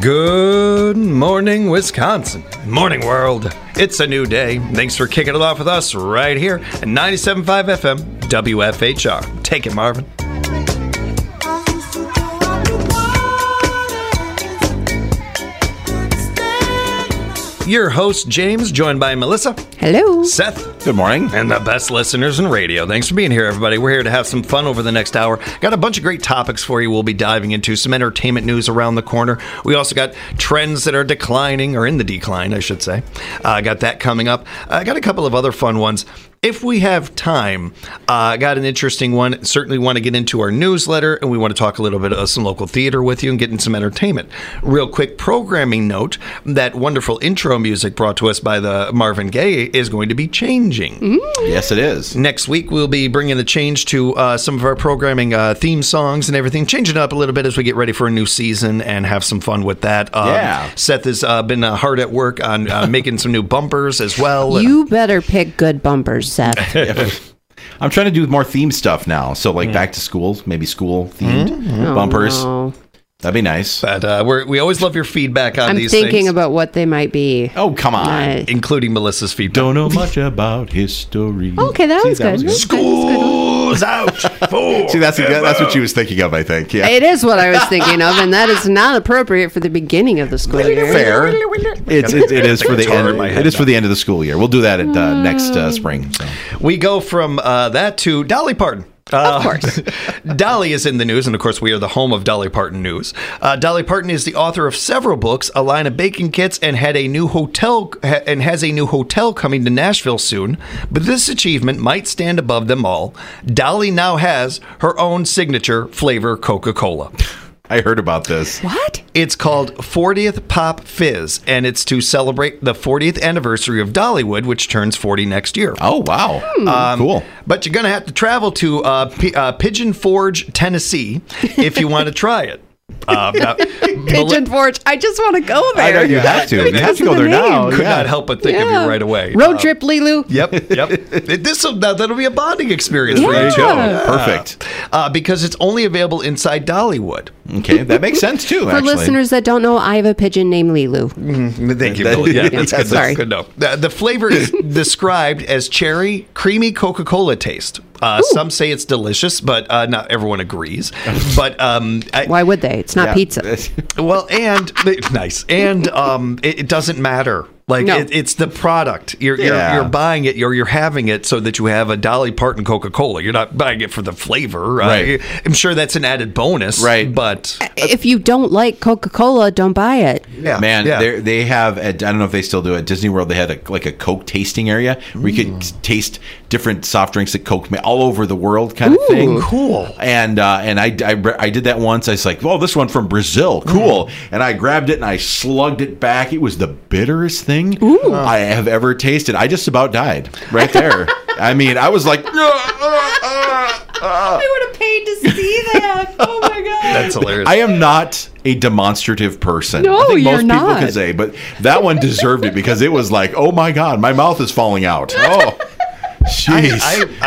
Good morning, Wisconsin. Morning, world. It's a new day. Thanks for kicking it off with us right here at 97.5 FM WFHR. Take it, Marvin. Your host, James, joined by Melissa. Hello. Seth. Good morning. And the best listeners in radio. Thanks for being here, everybody. We're here to have some fun over the next hour. Got a bunch of great topics for you we'll be diving into. Some entertainment news around the corner. We also got trends that are declining, or in the decline, I should say. Got that coming up. Got a couple of other fun ones. If we have time, got an interesting one. Certainly want to get into our newsletter, and we want to talk a little bit of some local theater with you and get in some entertainment. Real quick programming note, that wonderful intro music brought to us by the Marvin Gaye is going to be changing. Yes, it is. Next week, we'll be bringing a change to some of our programming theme songs and everything, changing it up a little bit as we get ready for a new season and have some fun with that. Seth has been hard at work on making some new bumpers as well. You better pick good bumpers, Seth. I'm trying to do more theme stuff now. So, like, back to school, maybe school-themed bumpers. No. That'd be nice. But we always love your feedback on these things. I'm thinking about what they might be. Oh, come on. Including Melissa's feedback. Don't know much about history. Okay, that was good. School's out. See, that's what she was thinking of, I think. Yeah. It is what I was thinking of, and that is not appropriate for the beginning of the school year. Fair. It is for the end. It is for the end of the school year. We'll do that at next spring. So. We go from that to Dolly Parton. Of course. Dolly is in the news, and of course we are the home of Dolly Parton news. Dolly Parton is the author of several books, a line of baking kits, and has a new hotel coming to Nashville soon. But this achievement might stand above them all. Dolly now has her own signature flavor Coca-Cola. I heard about this. What? It's called 40th Pop Fizz, and it's to celebrate the 40th anniversary of Dollywood, which turns 40 next year. Oh, wow. Cool. But you're going to have to travel to Pigeon Forge, Tennessee, if you want to try it. Pigeon Forge. I just want to go there. I know you have to. You have to go there now. Could not help but think of you right away. Road trip, Lilu. Yep. That'll be a bonding experience for you, too. Perfect. Because it's only available inside Dollywood. Okay, that makes sense, too, For listeners that don't know, I have a pigeon named Lilu. Thank you, Bill. Yeah, that's good. Sorry. Good to know. The flavor is described as cherry, creamy Coca-Cola taste. Some say it's delicious, but not everyone agrees. But why would they? It's not pizza. Well, and nice, and it doesn't matter. Like No. it's the product. You're buying it. You're having it so that you have a Dolly Parton Coca-Cola. You're not buying it for the flavor. Right. I'm sure that's an added bonus. Right. But If you don't like Coca-Cola, don't buy it. yeah, Man, yeah. they have, I don't know if they still do it, at Disney World, they had a Coke tasting area where you could taste different soft drinks that Coke made all over the world kind of thing. Cool. And I did that once. I was like, well, this one from Brazil. Cool. And I grabbed it and I slugged it back. It was the bitterest thing I have ever tasted. I just about died right there. I mean, I was like, I would have paid to see that. Oh my god. That's hilarious. I am not a demonstrative person. No, I think you're most people not. could say, but that one deserved it because it was like, oh my God, my mouth is falling out. Oh, jeez.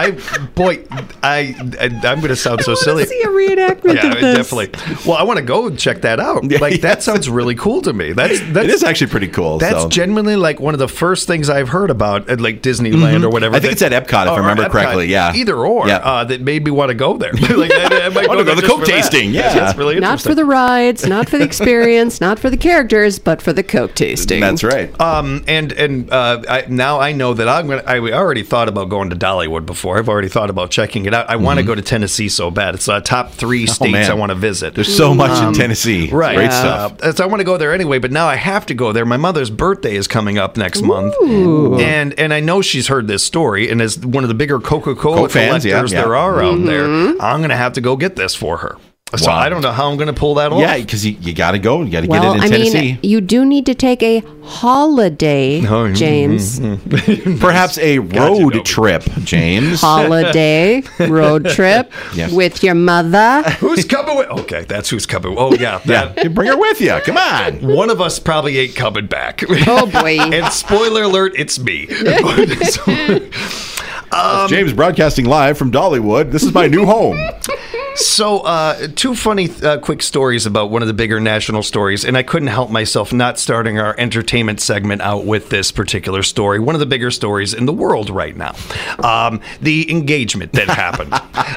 I'm going to sound so silly. See a reenactment of this. Definitely. Well, I want to go and check that out. Like that sounds really cool to me. That's it is actually pretty cool. That's genuinely like one of the first things I've heard about at like Disneyland or whatever. I think it's at Epcot if I remember Epcot, correctly. Yeah, either or. Yeah. That made me want to go there. Like, I might want to go to the just Coke for that. tasting. Yeah, it's really Not for the rides, not for the experience, not for the characters, but for the Coke tasting. That's right. Now I know that I already thought about going to Dollywood before. I've already thought about checking it out. I want to go to Tennessee so bad. It's top 3 states I want to visit. There's so much in Tennessee. Right. Great stuff. So I want to go there anyway, but now I have to go there. My mother's birthday is coming up next month. And I know she's heard this story, and as one of the bigger Coca-Cola Coke fans, collectors there are out there, I'm going to have to go get this for her. So I don't know how I'm going to pull that off. Yeah, because you got to go. You got to get Well, it in Tennessee. mean, you do need to take a holiday, James. Perhaps a road trip, James. Holiday road trip Yes. with your mother. Who's coming with? Okay, that's who's coming. Oh, yeah. Yeah, you bring her with you. Come on. One of us probably ain't coming back. Oh, boy. And spoiler alert, it's me. James broadcasting live from Dollywood. This is my new home. So, two funny quick stories about one of the bigger national stories, and I couldn't help myself not starting our entertainment segment out with this particular story. One of the bigger stories in the world right now. The engagement that happened.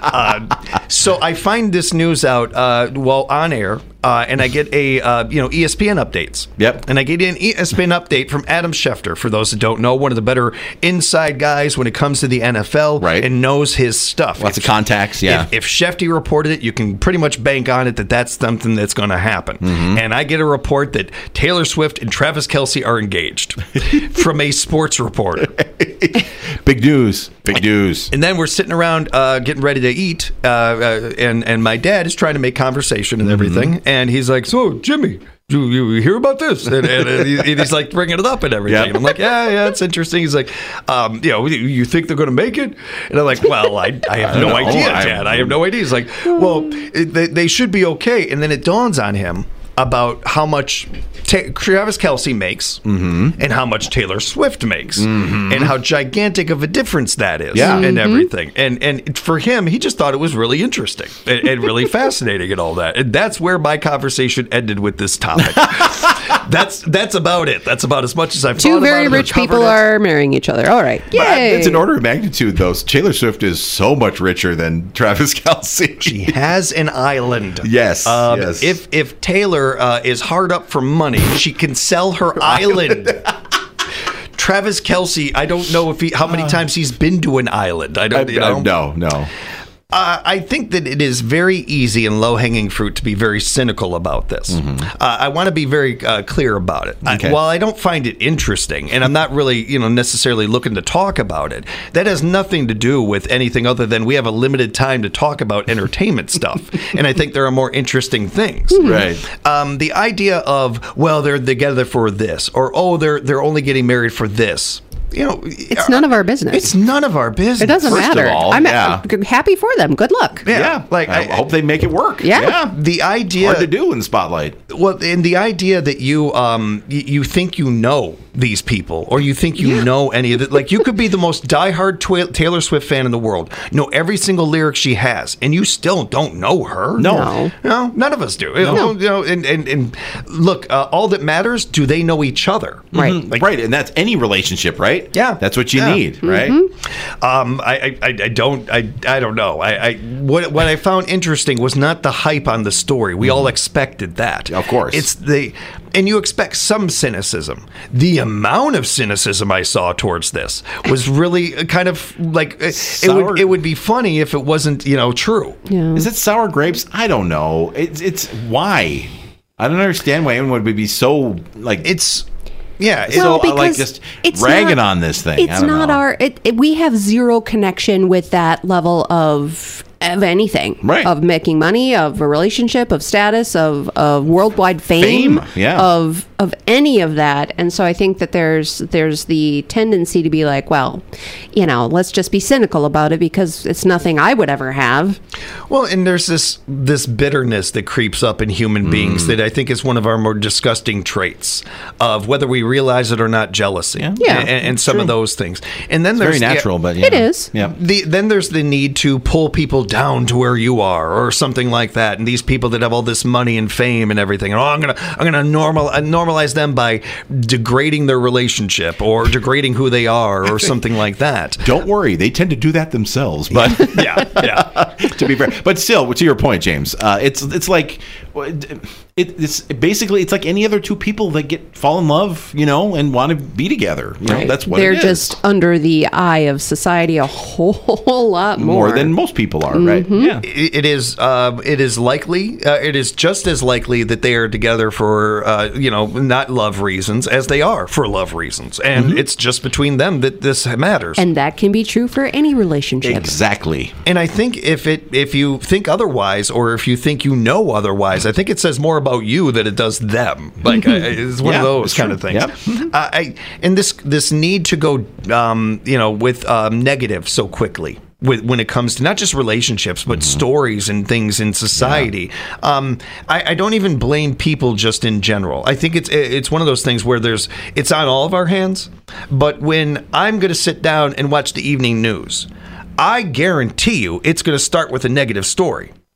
So I find this news out while on air. And I get a ESPN updates. Yep. And I get an ESPN update from Adam Schefter. For those that don't know, one of the better inside guys when it comes to the NFL, right, and knows his stuff. Lots of contacts. Yeah. If Schefter reported it, you can pretty much bank on it that that's something that's going to happen. Mm-hmm. And I get a report that Taylor Swift and Travis Kelce are engaged from a sports reporter. Big news. Big news. And then we're sitting around getting ready to eat, and my dad is trying to make conversation and everything. Mm-hmm. And he's like, "So, Jimmy, you hear about this?" And he's like bringing it up and everything. Yep. And I'm like, yeah, it's interesting. He's like, you think they're going to make it? And I'm like, well, I have no idea, Dad. I have no idea. He's like, well, they should be okay. And then it dawns on him about how much Travis Kelce makes, mm-hmm, and how much Taylor Swift makes, mm-hmm, and how gigantic of a difference that is, and mm-hmm, everything. And for him, he just thought it was really interesting and really fascinating and all that. And that's where my conversation ended with this topic. That's about it. That's about as much as I've Two thought very about it. rich people are marrying each other. All right. Yay. It's an order of magnitude, though. Taylor Swift is so much richer than Travis Kelce. She has an island. Yes. Yes. If Taylor is hard up for money, she can sell her island. Travis Kelce, I don't know how many times he's been to an island. I don't know. No. I think that it is very easy and low-hanging fruit to be very cynical about this. Mm-hmm. I want to be very clear about it. Okay. While I don't find it interesting, and I'm not really, necessarily looking to talk about it, that has nothing to do with anything other than we have a limited time to talk about entertainment stuff, and I think there are more interesting things. Right. The idea of, well, they're together for this, or they're only getting married for this. It's none of our business. It's none of our business. It doesn't matter. I'm happy for them. Good luck. Yeah. I hope they make it work. Yeah. The idea hard to do in the spotlight. Well, and the idea that you think you know these people, or you think you know any of it. Like, you could be the most diehard Taylor Swift fan in the world, know every single lyric she has, and you still don't know her. No, none of us do. No. And look, all that matters, do they know each other? Right. Mm-hmm. Right, and that's any relationship, right? Yeah, that's what you need, right? Mm-hmm. I don't know. What I found interesting was not the hype on the story. We all expected that, of course. And you expect some cynicism. The amount of cynicism I saw towards this was really kind of like it would be funny if it wasn't true. Yeah. Is it sour grapes? I don't know. It's why. I don't understand why anyone would be so like it's. Yeah, just ragging on this thing. It's not we have zero connection with that level of anything, right? Of making money, of a relationship, of status, of worldwide fame, of any of that. And so I think that there's the tendency to be like, well, let's just be cynical about it because it's nothing I would ever have. Well, and there's this bitterness that creeps up in human beings that I think is one of our more disgusting traits of, whether we realize it or not, jealousy. And some of those things. And then there's very natural, but it is. Yeah. Then there's the need to pull people down to where you are, or something like that. And these people that have all this money and fame and everything, and I'm gonna normalize them by degrading their relationship or degrading who they are, or something like that. Don't worry, they tend to do that themselves. But yeah. To be fair, but still, to your point, James, it's like it's basically it's like any other two people that fall in love, and want to be together. Right. That's what they're it is. Just under the eye of society a whole lot more than most people are, mm-hmm. right? Yeah, it is. It is likely. It is just as likely that they are together for not love reasons as they are for love reasons, and mm-hmm. it's just between them that this matters. And that can be true for any relationship. Exactly. And I think if you think otherwise, or if you think otherwise, I think it says more about you than it does them. Like it's one of those kind of things. Yep. And this need to go with negative so quickly. When it comes to not just relationships, but stories and things in society. Yeah. I don't even blame people just in general. I think it's one of those things where it's on all of our hands. But when I'm going to sit down and watch the evening news, I guarantee you it's going to start with a negative story.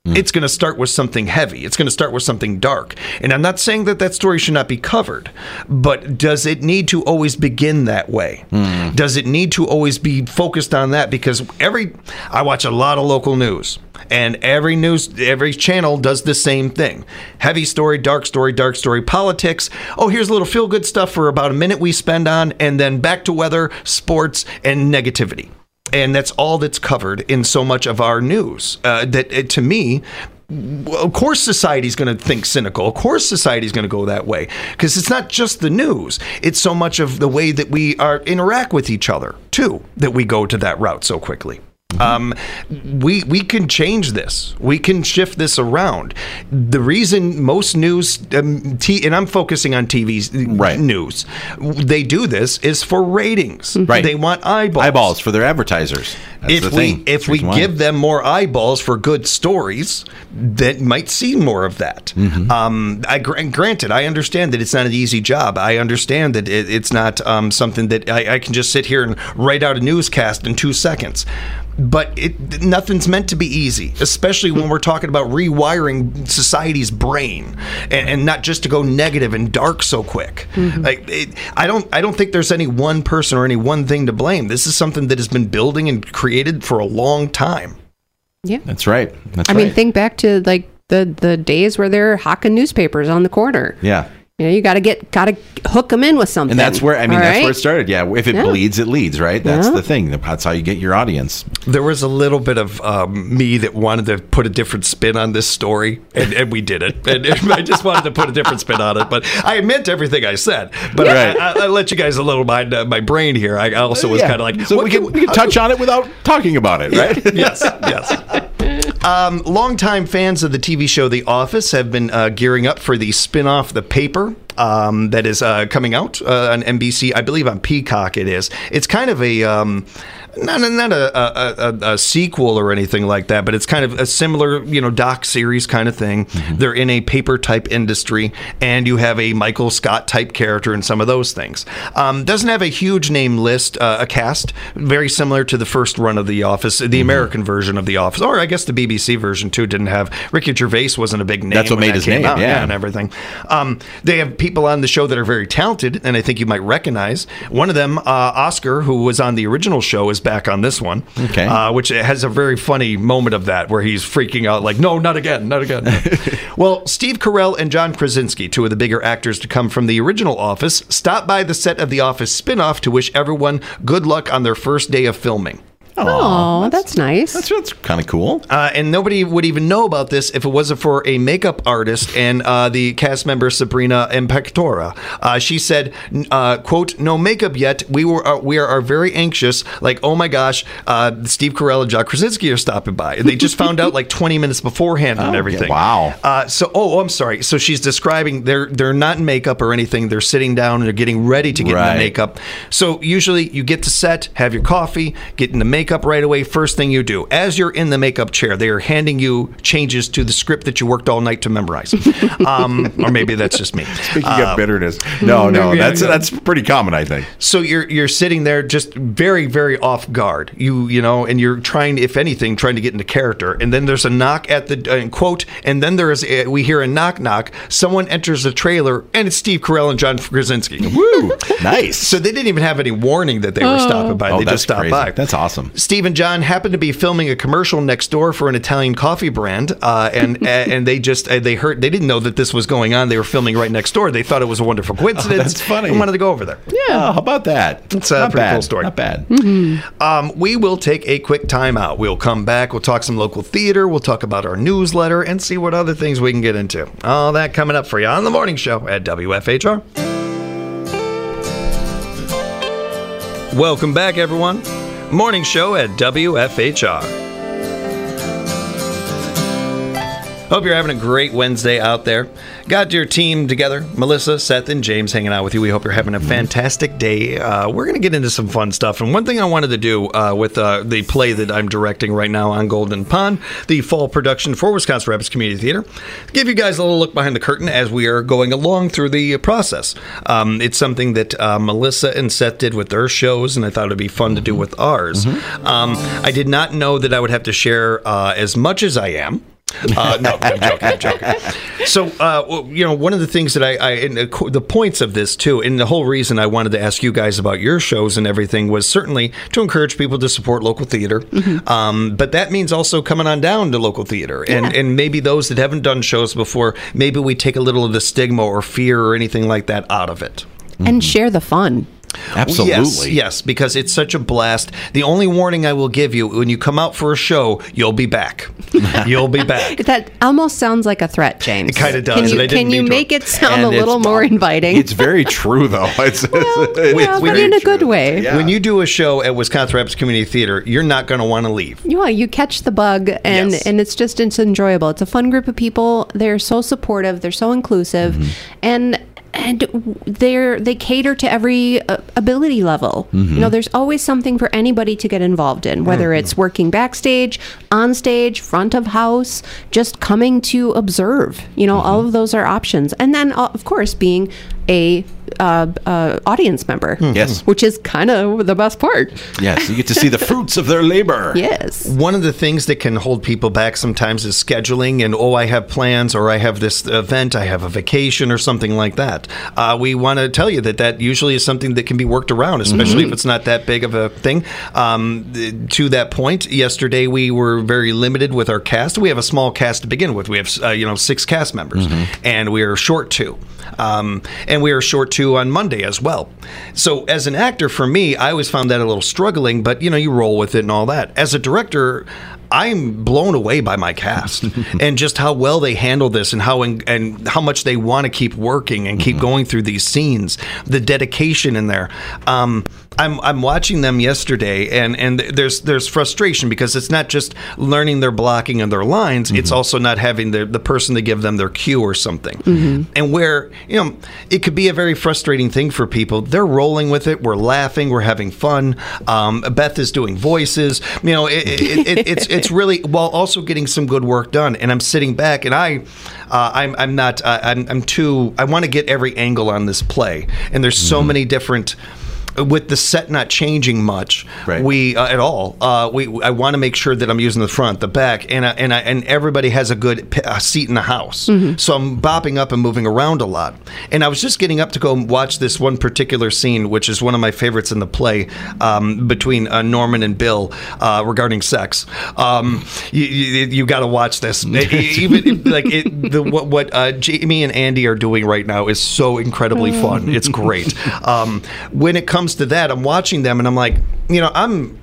It's going to start with something heavy. It's going to start with something dark. And I'm not saying that story should not be covered, but does it need to always begin that way? Does it need to always be focused on that? Because I watch a lot of local news, and every channel does the same thing. Heavy story, dark story, politics. Oh, here's a little feel-good stuff for about a minute we spend on, and then back to weather, sports, and negativity. And that's all that's covered in so much of our news. To me, of course society's going to think cynical. Of course society's going to go that way. Because it's not just the news. It's so much of the way that we interact with each other, too, that we go to that route so quickly. We can change this. We can shift this around. The reason most news, and I'm focusing on TV's news, they do this is for ratings. Right. They want eyeballs. Eyeballs for their advertisers. That's if we give them more eyeballs for good stories, that might see more of that. Granted, I understand that it's not an easy job. I understand that it's not something that I can just sit here and write out a newscast in 2 seconds. But nothing's meant to be easy, especially when we're talking about rewiring society's brain, and not just to go negative and dark so quick. I don't think there's any one person or any one thing to blame. This is something that has been building and created for a long time. Yeah, that's right. I mean, think back to like the days where they're hawking newspapers on the corner. Yeah. You know, you got to hook them in with something. And that's where, that's where it started. Yeah. If it bleeds, it leads, right? That's the thing. That's how you get your audience. There was a little bit of me that wanted to put a different spin on this story, and we did it. And I just wanted to put a different spin on it. But I meant everything I said. But I let you guys a little mind my brain here. I also was kind of like... So we can touch on it without talking about it, right? Yes. Longtime fans of the TV show The Office have been gearing up for the spin-off The Paper. That is coming out on NBC. I believe on Peacock it is. It's kind of a not a sequel or anything like that, but it's kind of a similar, doc series kind of thing. They're in a paper type industry, and you have a Michael Scott type character and some of those things. Doesn't have a huge name list, a cast, very similar to the first run of The Office, the American version of The Office, or I guess the BBC version too didn't have. Ricky Gervais wasn't a big name. That's what made his name, and everything. They have people on the show that are very talented, and I think you might recognize one of them. Oscar, who was on the original show, is back on this one, which has a very funny moment of that where he's freaking out like, no, not again. Well, Steve Carell and John Krasinski, two of the bigger actors to come from the original Office, stopped by the set of The Office spinoff to wish everyone good luck on their first day of filming. Oh, that's nice. That's kind of cool. And nobody would even know about this if it wasn't for a makeup artist and the cast member Sabrina Imperatora. She said, quote, "No makeup yet. We are very anxious. Like, oh my gosh, Steve Carell and John Krasinski are stopping by." And they just found out like 20 minutes beforehand and everything. Wow. I'm sorry. So she's describing they're not in makeup or anything. They're sitting down and they're getting ready to get in the makeup. So usually you get to set, have your coffee, get in the makeup right away. First thing you do, as you're in the makeup chair, they are handing you changes to the script that you worked all night to memorize. Or maybe that's just me. Speaking of bitterness, no, that's pretty common, I think. So you're sitting there just very, very off guard. And you're trying, if anything, trying to get into character. And then there's a knock at the quote, and then we hear a knock knock. Someone enters the trailer, and it's Steve Carell and John Krasinski. Woo, nice. So they didn't even have any warning that they were stopping by. They just stopped by. That's awesome. Steve and John happened to be filming a commercial next door for an Italian coffee brand, and they didn't know that this was going on. They were filming right next door. They thought it was a wonderful coincidence. That's funny. And wanted to go over there. Yeah, how about that? It's a pretty cool story. Not bad. We will take a quick time out. We'll come back. We'll talk some local theater. We'll talk about our newsletter and see what other things we can get into. All that coming up for you on the morning show at WFHR. Welcome back, everyone. Morning show at WFHR. Hope you're having a great Wednesday out there. Got your team together, Melissa, Seth, and James hanging out with you. We hope you're having a fantastic day. We're going to get into some fun stuff. And one thing I wanted to do with the play that I'm directing right now on Golden Pond, the fall production for Wisconsin Rapids Community Theater, give you guys a little look behind the curtain as we are going along through the process. It's something that Melissa and Seth did with their shows, and I thought it'd be fun to do with ours. I did not know that I would have to share as much as I am. No, I'm joking. So, one of the things that and the points of this too, and the whole reason I wanted to ask you guys about your shows and everything was certainly to encourage people to support local theater. But that means also coming on down to local theater, and maybe those that haven't done shows before, maybe we take a little of the stigma or fear or anything like that out of it. And share the fun. Absolutely. Yes, because it's such a blast. The only warning I will give you, when you come out for a show, you'll be back. You'll be back. That almost sounds like a threat, James. It kind of does. Can you make it sound a little more inviting? It's very true, though. But in a good way. Yeah. When you do a show at Wisconsin Rapids Community Theater, you're not going to want to leave. Yeah, you catch the bug, and it's enjoyable. It's a fun group of people. They're so supportive. They're so inclusive. And they cater to every ability level. There's always something for anybody to get involved in, whether it's working backstage, on stage, front of house, just coming to observe. All of those are options. And then, of course, being a audience member. Yes. Which is kind of the best part. Yes, you get to see the fruits of their labor. Yes. One of the things that can hold people back sometimes is scheduling and, I have plans, or I have this event, I have a vacation or something like that. We want to tell you that usually is something that can be worked around, especially if it's not that big of a thing. To that point, yesterday we were very limited with our cast. We have a small cast to begin with. We have 6 cast members, and we are short 2. And we are short 2 on Monday as well. So as an actor, for me, I always found that a little struggling, but you roll with it and all that. As a director, I'm blown away by my cast and just how well they handle this and how much they want to keep working and keep going through these scenes. The dedication in there. I'm watching them yesterday, and there's frustration because it's not just learning their blocking and their lines. It's also not having the person to give them their cue or something. And where it could be a very frustrating thing for people. They're rolling with it. We're laughing. We're having fun. Beth is doing voices. It's really, while also getting some good work done. And I'm sitting back, and I want to get every angle on this play. And there's so many different. With the set not changing much, we at all. I want to make sure that I'm using the front, the back, and everybody has a good seat in the house. So I'm bopping up and moving around a lot. And I was just getting up to go watch this one particular scene, which is one of my favorites in the play, between Norman and Bill regarding sex. You got to watch this. What Jamie and Andy are doing right now is so incredibly fun. It's great. When it comes to that, I'm watching them and I'm like, I'm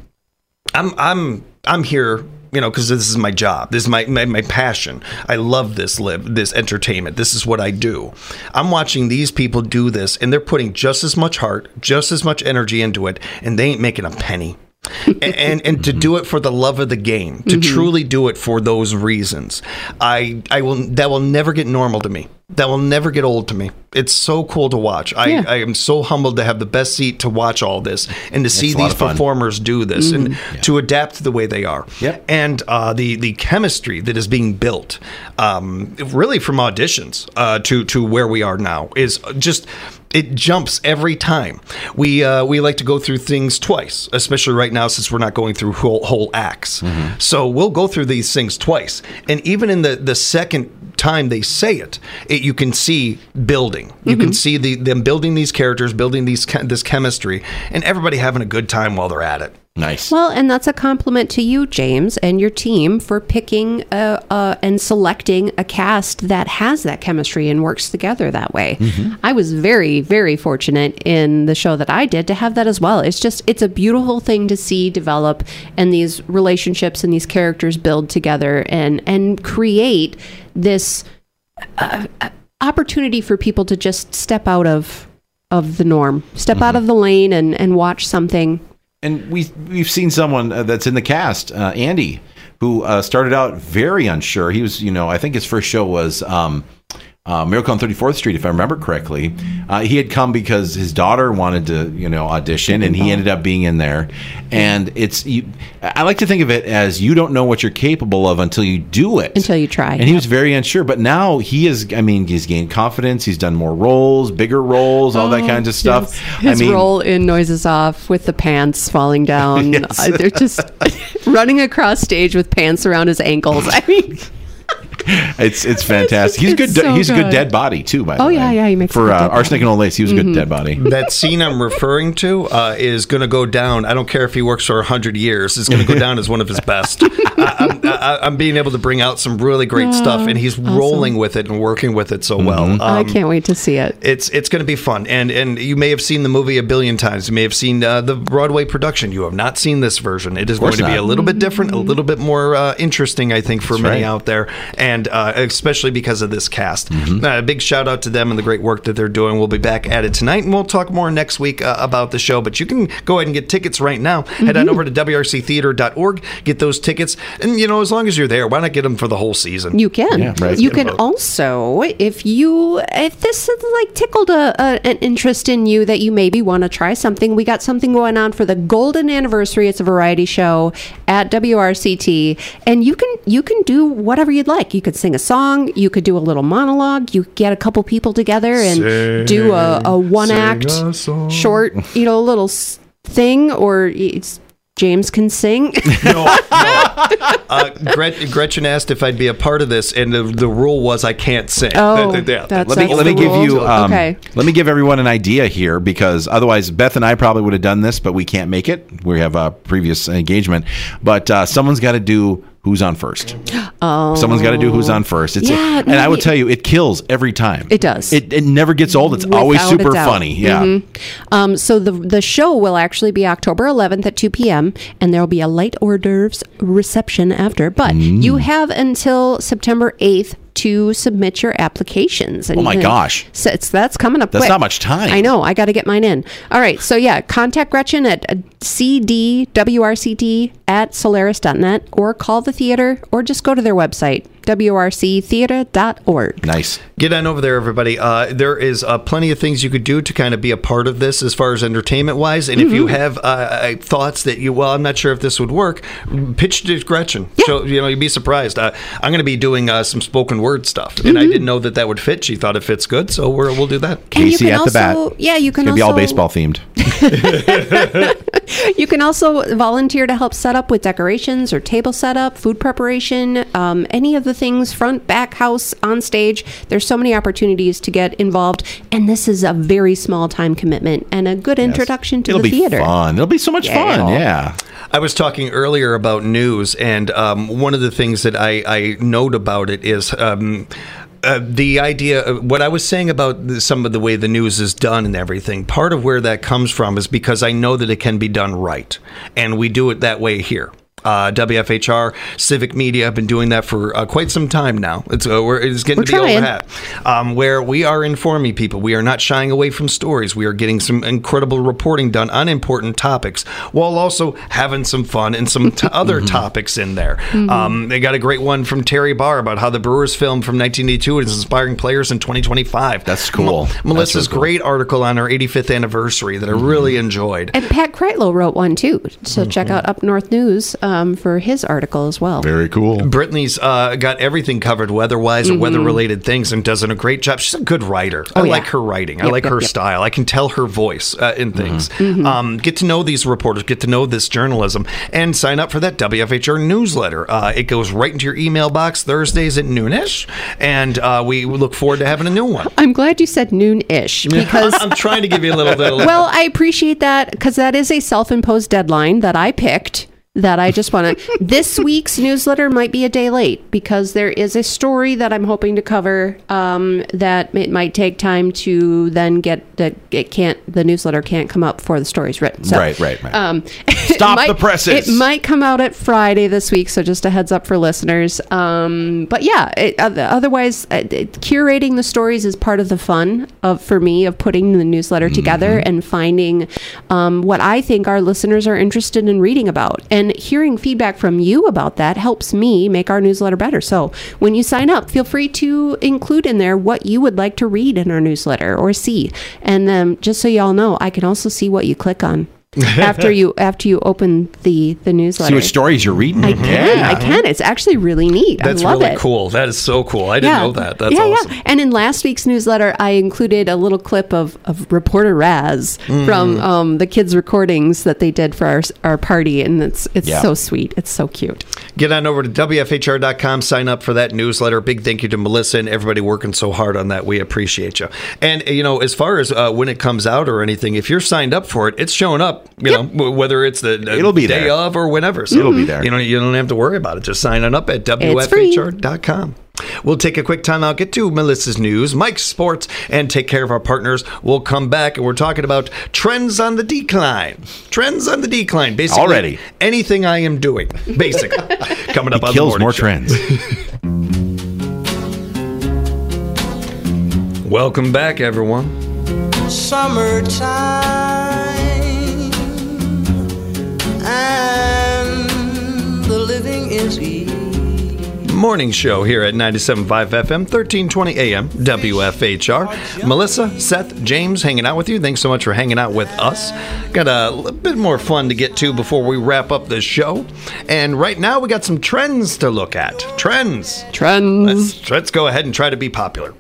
here, because this is my job. This is my passion. I love this entertainment. This is what I do. I'm watching these people do this, and they're putting just as much heart, just as much energy into it, and they ain't making a penny. and to do it for the love of the game, to truly do it for those reasons, that will never get normal to me. That will never get old to me. It's so cool to watch. I am so humbled to have the best seat to watch all this and to see these performers do this and to adapt to the way they are. And the chemistry that is being built, really from auditions to where we are now, is just... It jumps every time. We like to go through things twice, especially right now since we're not going through whole acts. So we'll go through these things twice. And even in the second time they say it, you can see building. You can see them building these characters, building this chemistry, and everybody having a good time while they're at it. Nice. Well, and that's a compliment to you, James, and your team for picking and selecting a cast that has that chemistry and works together that way. I was very, very fortunate in the show that I did to have that as well. It's a beautiful thing to see develop, and these relationships and these characters build together and create this opportunity for people to just step out of the norm, step out of the lane and watch something. And we've seen someone that's in the cast, Andy, who started out very unsure. He was, I think his first show was Miracle on 34th Street, if I remember correctly. He had come because his daughter wanted to, audition, and he ended up being in there. And I like to think of it as you don't know what you're capable of until you do it. Until you try. And he was very unsure. But now he's gained confidence. He's done more roles, bigger roles, all that kinds of stuff. Yes. His role in Noises Off with the pants falling down. Yes. They're just running across stage with pants around his ankles. It's fantastic. He's good. so He's a good good. dead body too. By the way. Yeah. He makes for a good dead Arsenic and Old Lace. He was a good dead body. That scene I'm referring to is going to go down. I don't care if he works for 100 years. It's going to go down as one of his best. I'm being able to bring out some really great stuff, and he's rolling with it and working with it so well. I can't wait to see it. It's going to be fun, and you may have seen the movie a billion times. You may have seen the Broadway production. You have not seen this version. It is going to be a little bit different, a little bit more interesting, I think, for many out there, and especially because of this cast. A big shout out to them and the great work that they're doing. We'll be back at it tonight, and we'll talk more next week about the show. But you can go ahead and get tickets right now. Head on over to WRCtheater.org, get those tickets, and as long as you're there, why not get them for the whole season? You can. Yeah, right. You can also, if this like tickled an interest in you that you maybe want to try something, we got something going on for the golden anniversary. It's a variety show at WRCT, and you can do whatever you'd like. You could sing a song, you could do a little monologue, you get a couple people together and do a one-act short, little thing, or James can sing. No. Gretchen asked if I'd be a part of this, and the rule was I can't sing. Let me give everyone an idea here, because otherwise Beth and I probably would have done this, but we can't make it. We have a previous engagement, but someone's got to do Who's on First. Someone's got to do Who's on First. I will tell you, it kills every time. It does. It never gets old. It's always super funny. Yeah. So the show will actually be October 11th at 2 p.m. and there will be a light hors d'oeuvres reception after. But you have until September 8th to submit your applications. And gosh. So that's coming up quick. That's not much time. I know. I got to get mine in. All right. So contact Gretchen at cdwrct@solaris.net, or call the theater, or just go to their website, wrctheater.org. Nice. Get on over there, everybody. There is plenty of things you could do to kind of be a part of this as far as entertainment-wise. And if you have thoughts that I'm not sure if this would work, pitch to Gretchen. Yeah. So, you'd be surprised. I'm going to be doing some spoken word stuff, and I didn't know that would fit. She thought it fits good, so we'll do that. Casey at the bat. Yeah, you can it's gonna be all baseball themed. You can also volunteer to help set up with decorations or table setup, food preparation, any of the things, front, back, house, on stage. There's so many opportunities to get involved, and this is a very small time commitment and a good introduction to the theater. It'll be fun. It'll be so much fun. Yeah. I was talking earlier about news, and one of the things that I note about it is the idea, what I was saying about some of the way the news is done and everything, part of where that comes from is because I know that it can be done right, and we do it that way here. WFHR, Civic Media have been doing that for quite some time now. It's getting to be old hat. Where we are informing people. We are not shying away from stories. We are getting some incredible reporting done on important topics, while also having some fun and some other topics in there. They got a great one from Terry Barr about how the Brewers film from 1982 is inspiring players in 2025. That's cool. Melissa's great article on our 85th anniversary that I really enjoyed. And Pat Kreitlow wrote one too. So check out Up North News for his article as well. Very cool. Brittany's got everything covered weather-wise or weather-related things, and does a great job. She's a good writer. I like her writing. I like her style. I can tell her voice in things. Get to know these reporters. Get to know this journalism. And sign up for that WFHR newsletter. It goes right into your email box Thursdays at noonish, and we look forward to having a new one. I'm glad you said noon-ish, because I'm trying to give you a little bit of... Well, I appreciate that, because that is a self-imposed deadline that I picked. That I just want to... This week's newsletter might be a day late, because there is a story that I'm hoping to cover that it might take time to then get... The newsletter can't come up before the story's written. So, right. Stop the presses. It might come out at Friday this week, so just a heads up for listeners. But yeah, otherwise, curating the stories is part of the fun for me of putting the newsletter together and finding what I think our listeners are interested in reading about. And hearing feedback from you about that helps me make our newsletter better. So when you sign up, feel free to include in there what you would like to read in our newsletter or see. And then just so y'all know, I can also see what you click on after you open the newsletter. See what stories you're reading. I can. It's actually really neat. That's I love really it. Cool. That is so cool. I didn't know that. That's awesome. Yeah. And in last week's newsletter, I included a little clip of Reporter Raz from the kids' recordings that they did for our party, and it's so sweet. It's so cute. Get on over to WFHR.com, sign up for that newsletter. Big thank you to Melissa and everybody working so hard on that. We appreciate you. And, as far as when it comes out or anything, if you're signed up for it, it's showing up, whether it's the It'll be day there. of or whenever. So It'll be there. You don't have to worry about it. Just sign on up at WFHR.com. We'll take a quick time out, get to Melissa's news, Mike's sports, and take care of our partners. We'll come back, and we're talking about trends on the decline. Trends on the decline. Basically, already anything I am doing, basically. Coming up on the kills morning more show. trends. Welcome back, everyone. Summertime, and the living is easy. Morning show here at 97.5 FM, 1320 AM, WFHR. Melissa, Seth, James hanging out with you. Thanks so much for hanging out with us. Got a bit more fun to get to before we wrap up this show. And right now we got some trends to look at. Trends. Let's go ahead and try to be popular.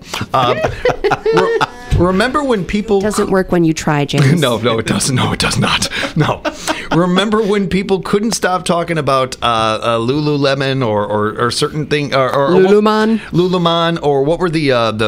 Remember when people... It doesn't work when you try, James. No, it doesn't. No, it does not. No. Remember when people couldn't stop talking about Lululemon or certain thing or Lululemon, or what were the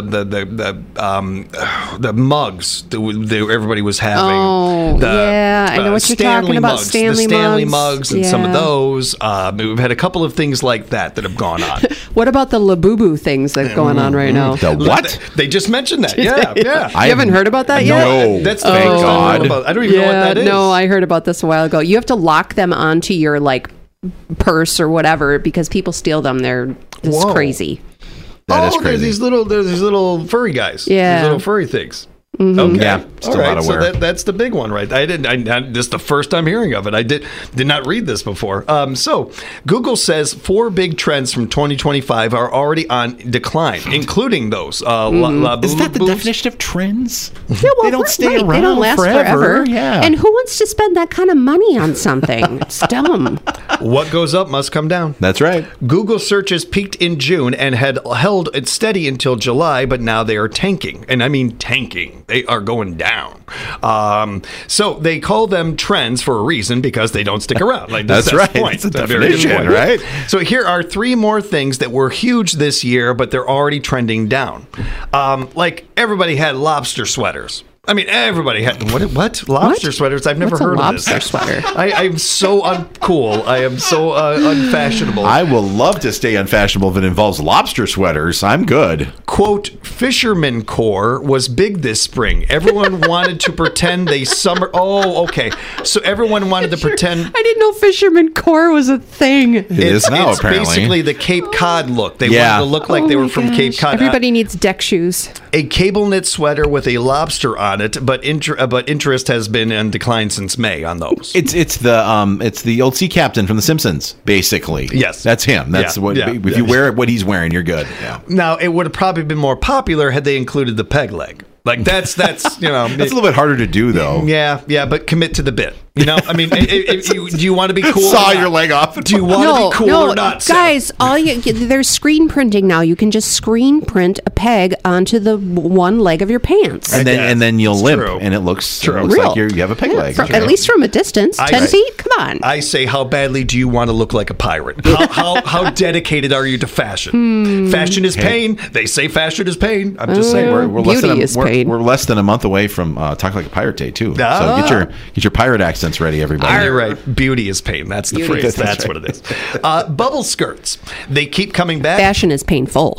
mugs that everybody was having? Oh, I know what you're talking about. Mugs, the Stanley mugs and some of those. We've had a couple of things like that have gone on. What about the Labubu things that are going on right now? The what? They just mentioned that. Yeah. You haven't heard about that yet? No. That's the first I heard about. I don't even know what that is. No, I heard about this a while ago. You have to lock them onto your purse or whatever because people steal them. They're just crazy. That is crazy. There's these little furry guys. Yeah. These little furry things. Mm-hmm. Okay. Yeah, still all right. not So aware. that's the big one, right? This is the first time hearing of it. I did not read this before. So Google says 4 big trends from 2025 are already on decline, including those. Is that the definition of trends? Yeah, well, they don't stay around They don't last forever. Yeah. And who wants to spend that kind of money on something? It's dumb. What goes up must come down. That's right. Google searches peaked in June and had held it steady until July, but now they are tanking. And I mean tanking. They are going down. So they call them trends for a reason because they don't stick around. That's right. The point. It's a That's very good definition, point. right? So here are 3 more things that were huge this year, but they're already trending down. Everybody had lobster sweaters. I mean, everybody had what? Lobster sweaters? I've never What's heard a of this. lobster sweater? I'm so uncool. I am so unfashionable. I will love to stay unfashionable if it involves lobster sweaters. I'm good. Quote, fisherman core was big this spring. Everyone wanted to pretend they summer. Oh, okay. So everyone wanted to pretend. I didn't know fisherman core was a thing. It is now, it's apparently. Basically the Cape Cod look. They wanted to look like they were from Cape Cod. Everybody needs deck shoes. A cable knit sweater with a lobster on it, but interest has been in decline since May on those. It's the old sea captain from The Simpsons, basically. Yes, that's him. That's what. If you wear what he's wearing, you're good. Yeah. Now it would have probably been more popular had they included the peg leg. That's that's a little bit harder to do though. Yeah, but commit to the bit. I mean, do you want to be cool? Saw your leg off. Do you want to be cool or not? Guys, there's screen printing now. You can just screen print a peg onto the one leg of your pants, and then you'll limp, true. and it looks Real. like you have a peg leg. At least from a distance, 10 feet. Come on. I say, how badly do you want to look like a pirate? How dedicated are you to fashion? Fashion is pain. They say fashion is pain. I'm just saying We're less than a month away from Talk Like a Pirate Day too. So get your pirate accents ready, everybody. You're right. Beauty is pain. That's the phrase. That's what it is. Bubble skirts. They keep coming back. Fashion is painful.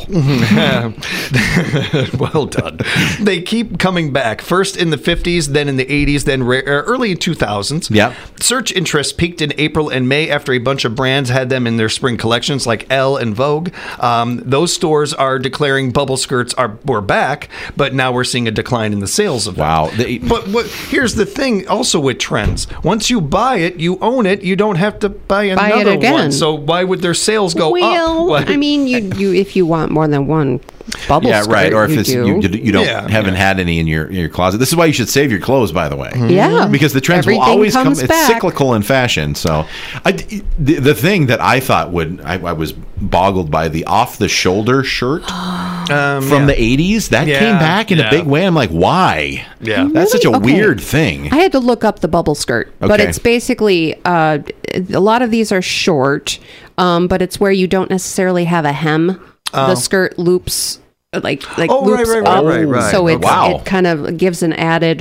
Well done. They keep coming back. First in the 50s, then in the 80s, then early 2000s. Yeah. Search interest peaked in April and May after a bunch of brands had them in their spring collections, like Elle and Vogue. Those stores are declaring bubble skirts were back, but now we're seeing a decline in the sales of them. Wow. But here's the thing also with trends. Once you buy it, you own it. You don't have to buy another one. So why would their sales go up? I mean, you if you want more than one bubble skirt, right. Or if you haven't Yeah. had any in your closet. This is why you should save your clothes, by the way. Yeah. Because the trends Everything will always come. comes It's back. cyclical in fashion. So the thing that I thought I was boggled by the off-the-shoulder shirt. from the 80s. That came back in a big way. I'm like, why? Yeah. That's such a weird thing. I had to look up the bubble skirt, but it's basically a lot of these are short, but it's where you don't necessarily have a hem. The skirt loops like loops up, right. so it kind of gives an added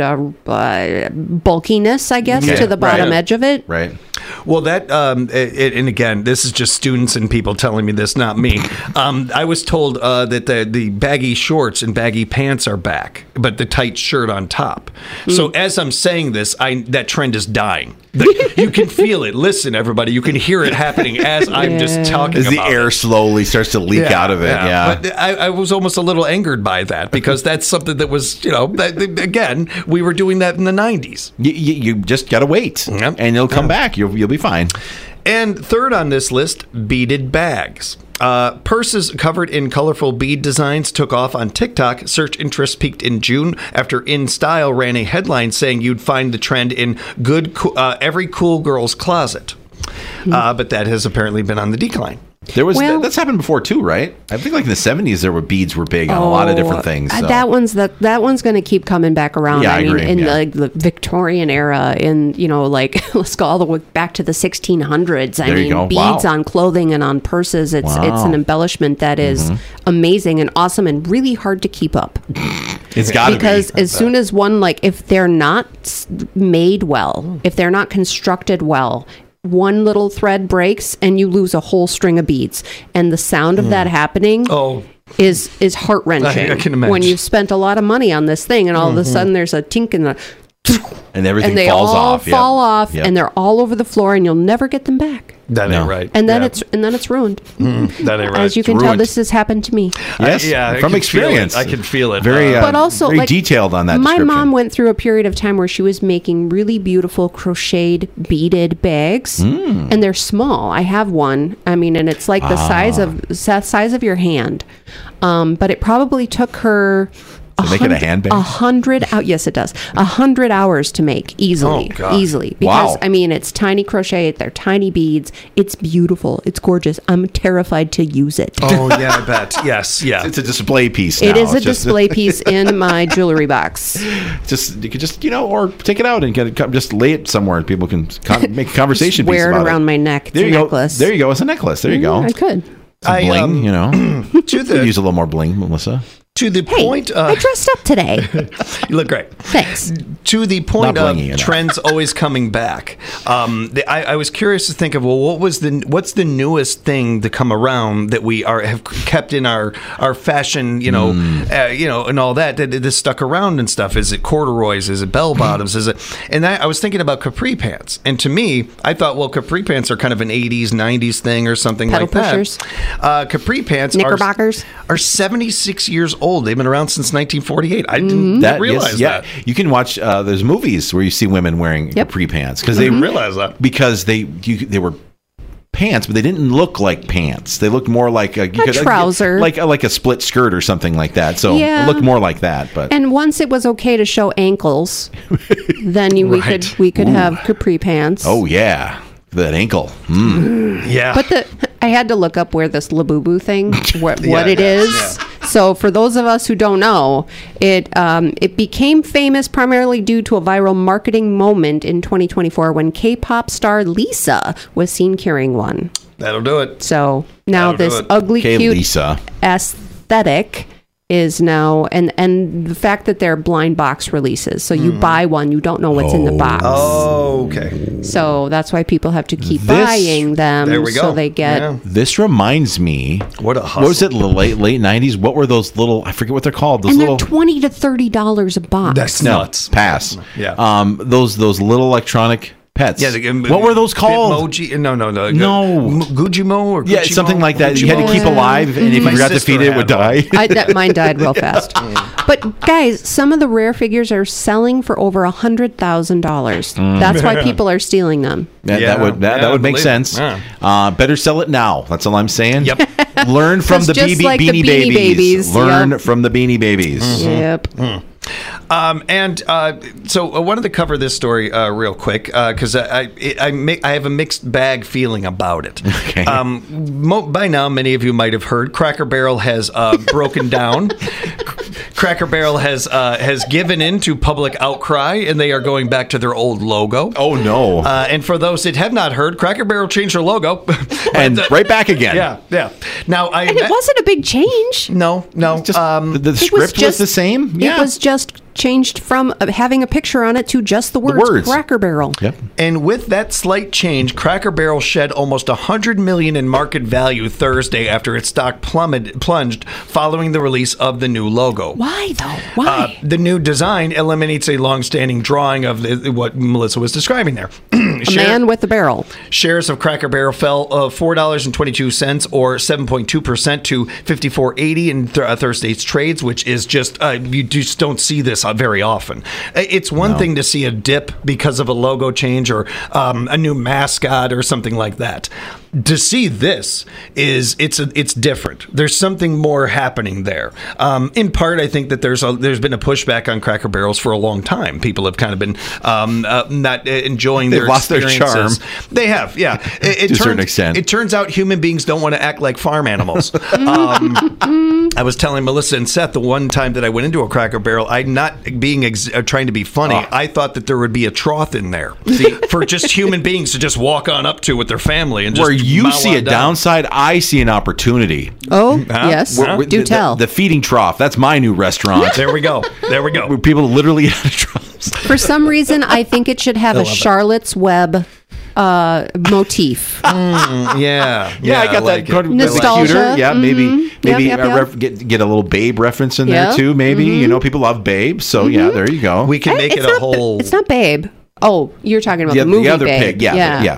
bulkiness, I guess, to the bottom edge of it. Right. Well, that and again, this is just students and people telling me this, not me. I was told that the baggy shorts and baggy pants are back, but the tight shirt on top. So as I'm saying this, that trend is dying. You can feel it. Listen, everybody, you can hear it happening as I'm just talking as about the air slowly starts to leak out of it. Yeah. But I was almost a little angered by that because that's something that was, again, we were doing that in the 90s. You just got to wait, and it'll come back. You'll be fine. And third on this list, beaded bags. Purses covered in colorful bead designs took off on TikTok. Search interest peaked in June after InStyle ran a headline saying you'd find the trend in every cool girl's closet. But that has apparently been on the decline. There was that's happened before too, right? I think like in the 70s beads were big on a lot of different things. So. That one's that one's going to keep coming back around. Yeah, I mean, agree. in the Victorian era, let's go all the way back to the 1600s. I mean, beads on clothing and on purses. It's an embellishment that is amazing and awesome and really hard to keep up. It's got to be. Because as soon as one, if they're not made well, if they're not constructed well, one little thread breaks and you lose a whole string of beads, and the sound of that happening is heart-wrenching. I can imagine. When you've spent a lot of money on this thing and all of a sudden there's a tink and everything and they falls all off. fall off and they're all over the floor and you'll never get them back. That ain't right. And then it's ruined. That ain't right. As you can tell, this has happened to me. Yes, from experience. I can feel it. Very, but also very detailed on that. My description. mom went through a period of time where she was making really beautiful crocheted beaded bags, and they're small. I have one. I mean, and it's like the size of your hand. But it probably took her. To make it a handbag? 100 out. Yes, it does. 100 hours to make easily. Because I mean, it's tiny crochet. They're tiny beads. It's beautiful. It's gorgeous. I'm terrified to use it. Oh yeah, I bet. Yes, yeah. It's a display piece. Now. It is a display piece in my jewelry box. You could just or take it out and just lay it somewhere, and people can make a conversation. Wear piece it about around my neck. It's a necklace. There you go. It's a necklace. There you go. I could. Bling, use a little more bling, Melissa. To the point, I dressed up today. You look great. Thanks. To the point of trends always coming back, I was curious to think of what's the newest thing to come around that we have kept in our fashion, and all that stuck around and stuff. Is it corduroys? Is it bell bottoms? Is it? And I was thinking about capri pants, and to me, I thought, capri pants are kind of an 80s, 90s thing or something Pedal like pushers. that. Capri pants Knickerbockers are 76 years old. They've been around since 1948. I didn't realize that. You can watch. There's movies where you see women wearing capri pants because they realize that because they were pants, but they didn't look like pants. They looked more like a trouser, like a split skirt or something like that. So it looked more like that. But once it was okay to show ankles, then we could have capri pants. Oh yeah. That ankle. Yeah. But I had to look up where this Labubu thing, what it is. Yeah. So for those of us who don't know, it became famous primarily due to a viral marketing moment in 2024 when K-pop star Lisa was seen carrying one. That'll do it. So now this ugly, cute Lisa aesthetic is now, and the fact that they're blind box releases, so you buy one, you don't know what's in the box. Oh, okay. So that's why people have to keep buying them. There we go. So they get. Yeah. This reminds me. What a hustle. What was it? Late 90s. What were those little? I forget what they're called. Those and little they're $20 to $30 a box. That's nuts. Pass. Yeah. Those little electronic pets. Yeah, what were those called? Bitmoji? No. Gujimo or Gucci something like that. You had to keep alive, and if you forgot to feed it, it would die. Mine died real fast. But guys, some of the rare figures are selling for over $100,000. That's why people are stealing them. That would make sense. Yeah. Better sell it now. That's all I'm saying. Yep. Learn from the Beanie Babies. Learn from the Beanie Babies. Yep. And so I wanted to cover this story real quick because I have a mixed bag feeling about it. Okay. By now, many of you might have heard Cracker Barrel has broken down. Cracker Barrel has given in to public outcry, and they are going back to their old logo. Oh, no. And for those that have not heard, Cracker Barrel changed their logo. And right back again. Yeah. Now, And it wasn't a big change. No. Just, the script was the same? Yeah. It was just changed from having a picture on it to just the words. Cracker Barrel. Yep. And with that slight change, Cracker Barrel shed almost $100 million in market value Thursday after its stock plunged following the release of the new logo. Why, though? Why? The new design eliminates a long-standing drawing of what Melissa was describing there. A man with a barrel. Shares of Cracker Barrel fell $4.22 or 7.2% to $54.80 in Thursday's trades, which is just, you just don't see this very often. It's one thing to see a dip because of a logo change or a new mascot or something like that. To see this it's different. There's something more happening there. In part, I think that there's been a pushback on Cracker Barrels for a long time. People have kind of been not enjoying their lost their charm. They have, yeah. To a certain extent. It turns out human beings don't want to act like farm animals. I was telling Melissa and Seth the one time that I went into a Cracker Barrel, I'm not being trying to be funny. I thought that there would be a trough in there for just human beings to just walk on up to with their family and just. Where you see a downside, I see an opportunity. Oh, yes. Do tell. The feeding trough. That's my new restaurant. There we go. Where people literally have troughs. For some reason, I think it should have a Charlotte's Web motif. Yeah, I got like that. Nostalgia. Yeah, maybe Yep. Get a little Babe reference in there too. Maybe people love Babe, so yeah, there you go. We can make it a whole. It's not Babe. Oh, you're talking about the movie the other Babe. pig. Yeah.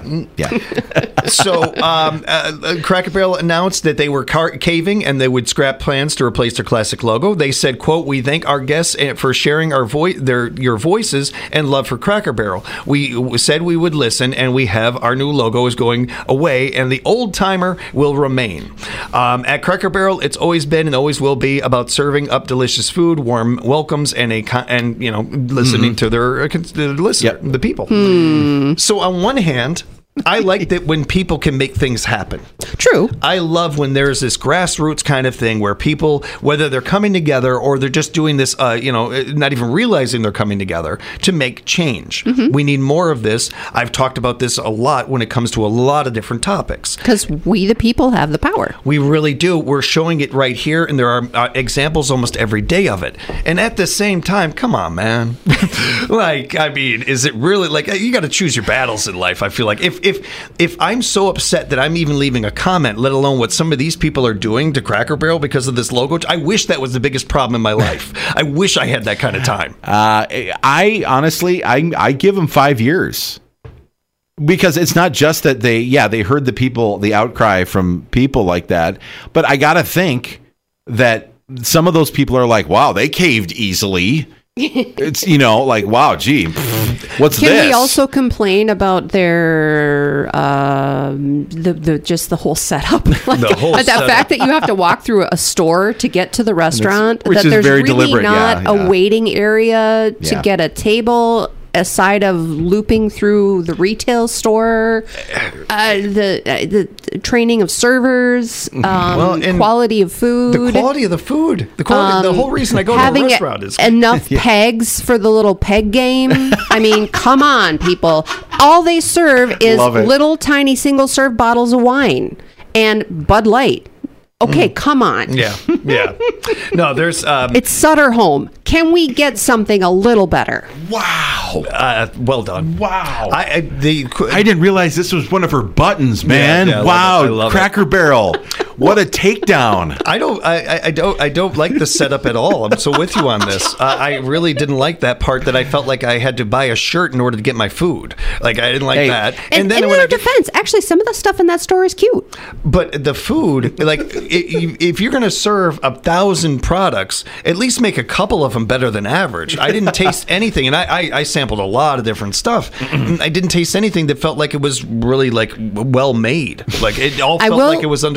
So, Cracker Barrel announced that they were caving and they would scrap plans to replace their classic logo. They said, quote, "We thank our guests for sharing your voices and love for Cracker Barrel. We said we would listen, and we have our new logo is going away, and the old timer will remain. At Cracker Barrel, it's always been and always will be about serving up delicious food, warm welcomes, and listening to their listener, the people. So on one hand, I like that when people can make things happen. True. I love when there's this grassroots kind of thing where people, whether they're coming together or they're just doing this, not even realizing they're coming together to make change. We need more of this. I've talked about this a lot when it comes to a lot of different topics. Because we, the people, have the power. We really do. We're showing it right here, and there are examples almost every day of it. And at the same time, come on, man. Is it really you got to choose your battles in life? I feel like if I'm so upset that I'm even leaving a comment, let alone what some of these people are doing to Cracker Barrel because of this logo, I wish that was the biggest problem in my life. I wish I had that kind of time. I honestly give them 5 years. Because it's not just that they heard the outcry from people like that, but I got to think that some of those people are like, wow, they caved easily. It's, wow, gee, what's this? Can we also complain about their, just the whole setup? The fact that you have to walk through a store to get to the restaurant, which that is there's very really deliberate. not a waiting area to get a table, aside of looping through the retail store, the training of servers, quality of food. The quality of the food. The whole reason I go to a restaurant is enough pegs for the little peg game. I mean, come on, people. All they serve is little tiny single serve bottles of wine and Bud Light. Okay, come on. Yeah. No, there's... it's Sutter Home. Can we get something a little better? Wow. Well done. Wow. I didn't realize this was one of her buttons, man. Yeah, wow. I love Cracker Barrel. What a takedown. I don't like the setup at all. I'm so with you on this. I really didn't like that part that I felt like I had to buy a shirt in order to get my food. I didn't like that. And then in their defense, actually, some of the stuff in that store is cute. But the food, if you're going to serve 1,000 products, at least make a couple of them better than average. I didn't taste anything, and I sampled a lot of different stuff. I didn't taste anything that felt like it was really well made. It all felt like it was under a heat lamp.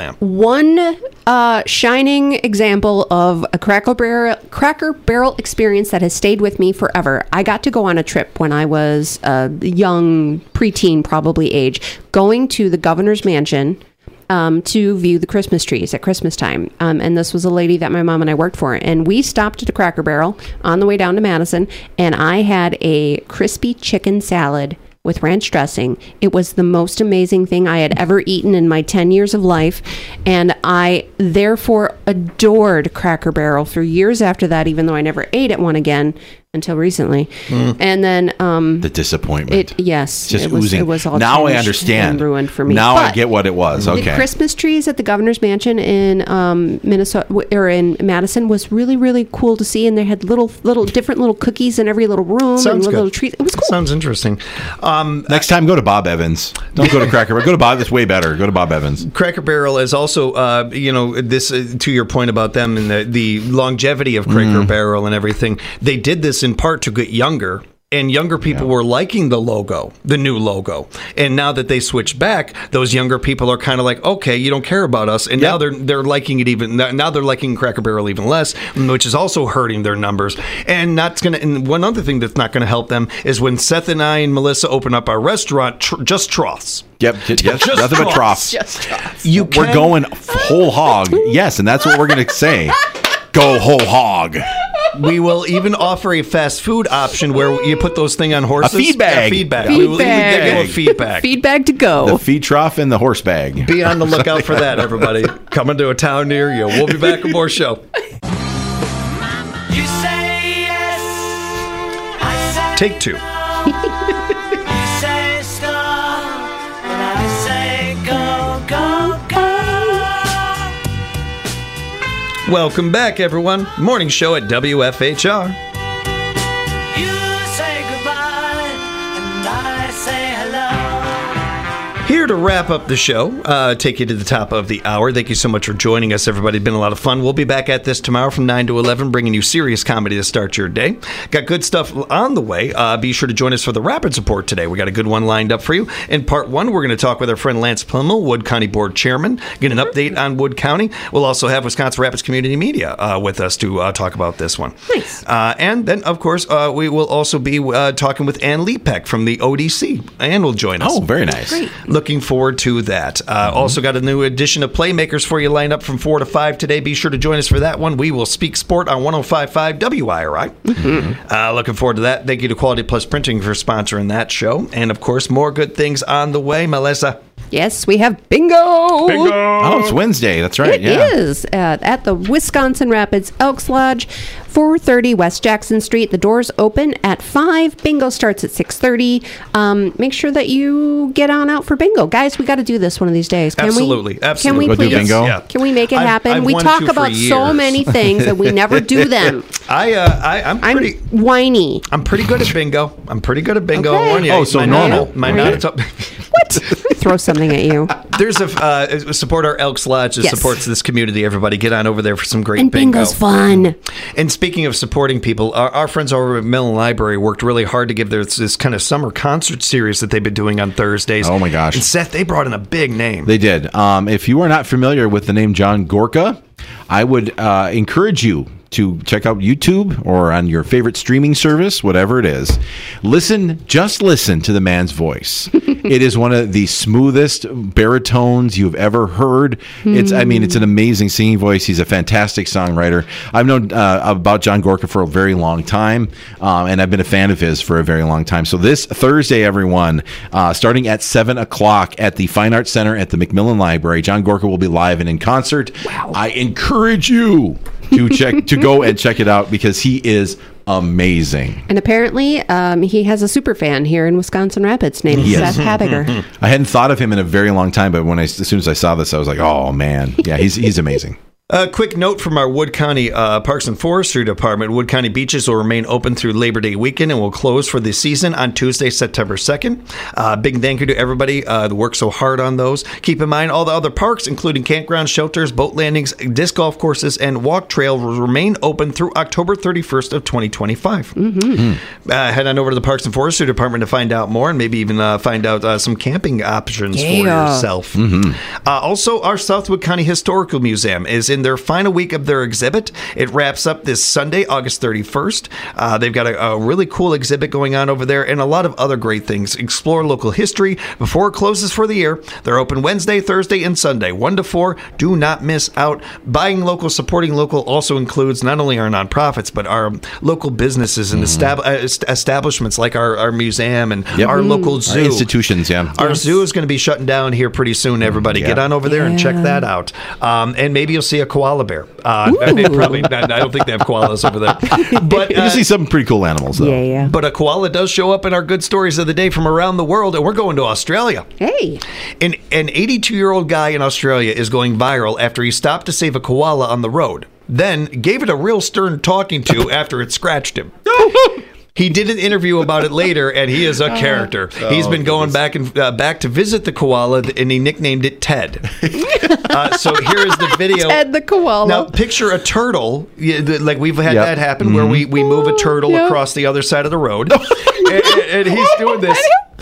Slam. One shining example of a Cracker Barrel experience that has stayed with me forever. I got to go on a trip when I was a young preteen, probably age, going to the governor's mansion to view the Christmas trees at Christmas time. And this was a lady that my mom and I worked for. And we stopped at a Cracker Barrel on the way down to Madison, and I had a crispy chicken salad with ranch dressing. It was the most amazing thing I had ever eaten in my 10 years of life. And I therefore adored Cracker Barrel for years after that, even though I never ate at one again until recently. And then the disappointment. Yes, just it was, oozing. It was all now I changed understand. and ruined for me. Now But I get what it was. Okay. the Christmas trees at the governor's mansion in Minnesota or in Madison was really, really cool to see, and they had different little cookies in every little room. Sounds and good. little trees. It was cool. Sounds interesting. Next time, go to Bob Evans. Don't go to Cracker Barrel. Go to Bob. It's way better. Go to Bob Evans. Cracker Barrel is also, this to your point about them and the longevity of Cracker Barrel and everything. They did this in part to get younger. And younger people were liking the logo, the new logo. And now that they switched back, those younger people are kind of like, okay, you don't care about us. And now they're liking it even. Now they're liking Cracker Barrel even less, which is also hurting their numbers. And And one other thing that's not going to help them is when Seth and I and Melissa open up our restaurant, Just Troughs. Yep. Yes. Nothing but troughs. Just troughs. We're going whole hog. Yes, and that's what we're going to say. Go whole hog. We will even offer a fast food option where you put those things on horses. A feed bag. Feedback. Feed We will even bag. give you a feedback. Feedback to go. The feed trough and the horse bag. Be on the lookout for that, everybody. Coming to a town near you. We'll be back with more show. You say yes, I say Take two. you say stop, and I say go, go, go. Welcome back, everyone. Morning show at WFHR. You say goodbye, and I say hello. Here to wrap up the show, take you to the top of the hour. Thank you so much for joining us, everybody. It's been a lot of fun. We'll be back at this tomorrow from 9 to 11, bringing you serious comedy to start your day. Got good stuff on the way. Be sure to join us for the Rapid Report today. We got a good one lined up for you. In part one, we're going to talk with our friend Lance Plimmel, Wood County Board Chairman, get an update on Wood County. We'll also have Wisconsin Rapids Community Media with us to talk about this one. Nice. And then, of course, we will also be talking with Ann Lepek from the ODC. Ann will join us. Oh, very nice. Great. Looking forward to that. Also got a new edition of Playmakers for you lined up from 4 to 5 today. Be sure to join us for that one. We will speak sport on 105.5 WIRI. Looking forward to that. Thank you to Quality Plus Printing for sponsoring that show. And, of course, more good things on the way. Melissa. Yes, we have bingo. Oh, it's Wednesday. That's right. It is at the Wisconsin Rapids Elks Lodge, 430 West Jackson Street. The doors open at 5. Bingo starts at 6:30. Make sure that you get on out for bingo, guys. We got to do this one of these days. Can Absolutely. we? Absolutely. Can we Go do please? bingo? Yeah. Can we make it happen? I've we wanted talk to for about so years. many things and we never do them. I'm I'm pretty. whiny. I'm pretty good at bingo. Okay. I warn you. Oh, so My normal. My Right. not. What? Throw something at you. There's a support our Elks Lodge that Yes. supports this community. Everybody get on over there for some great And bingo. bingo's fun. And speaking of supporting people, our friends over at Millen Library worked really hard to give this kind of summer concert series that they've been doing on Thursdays. Oh, my gosh. And Seth, they brought in a big name. They did. If you are not familiar with the name John Gorka, I would encourage you to check out YouTube or on your favorite streaming service, whatever it is. Just listen to the man's voice. It is one of the smoothest baritones you've ever heard. It's an amazing singing voice. He's a fantastic songwriter. I've known about John Gorka for a very long time, and I've been a fan of his for a very long time. So this Thursday, everyone, starting at 7 o'clock at the Fine Arts Center at the Macmillan Library, John Gorka will be live and in concert. Wow. I encourage you to go and check it out because he is amazing. And apparently, he has a super fan here in Wisconsin Rapids named Yes. Seth Habiger. I hadn't thought of him in a very long time, but as soon as I saw this, I was like, oh man, yeah, he's amazing. A quick note from our Wood County Parks and Forestry Department. Wood County beaches will remain open through Labor Day weekend and will close for the season on Tuesday, September 2nd. Big thank you to everybody that worked so hard on those. Keep in mind, all the other parks, including campgrounds, shelters, boat landings, disc golf courses, and walk trail will remain open through October 31st of 2025. Head on over to the Parks and Forestry Department to find out more and maybe even find out some camping options for yourself. Also, our Southwood County Historical Museum is in their final week of their exhibit. It wraps up this Sunday, August 31st. They've got a really cool exhibit going on over there and a lot of other great things. Explore local history before it closes for the year. They're open Wednesday, Thursday, and Sunday, 1 to 4. Do not miss out. Buying local, supporting local also includes not only our nonprofits, but our local businesses and establishments like our museum and our local zoo. Our institutions, Our zoo is going to be shutting down here pretty soon, everybody. Get on over there and check that out. And maybe you'll see a koala bear. Probably not, I don't think they have koalas over there. But you see some pretty cool animals, though. Yeah. But a koala does show up in our good stories of the day from around the world, and we're going to Australia. Hey. An 82-year-old guy in Australia is going viral after he stopped to save a koala on the road, then gave it a real stern talking to after it scratched him. He did an interview about it later, and he is a character. He's been going back to visit the koala, and he nicknamed it Ted. So here is the video. Ted the koala. Now, picture a turtle, like we've had that happen, where we move a turtle across the other side of the road, and he's doing this.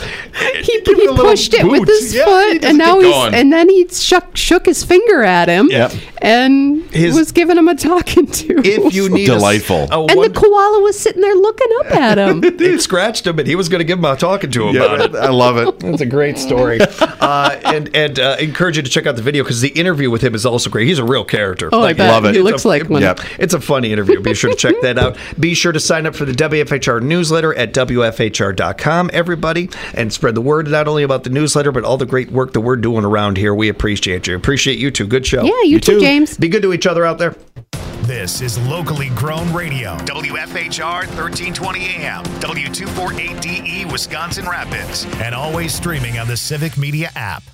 He pushed it with his foot, and now then he shook his finger at him, and was giving him a talking to. If you need delightful, and the koala was sitting there looking up at him. It scratched him, and he was going to give him a talking to about it. I love it. It's a great story, and encourage you to check out the video because the interview with him is also great. He's a real character. Oh, I bet. Love it. He looks like one. It's a funny interview. Be sure to check that out. Be sure to sign up for the WFHR newsletter at WFHR.com, everybody, and spread the word not only about the newsletter, but all the great work that we're doing around here. We appreciate you. Appreciate you too. Good show. Yeah, you too, James. Be good to each other out there. This is locally grown radio. WFHR 1320 AM, W248DE, Wisconsin Rapids, and always streaming on the Civic Media app.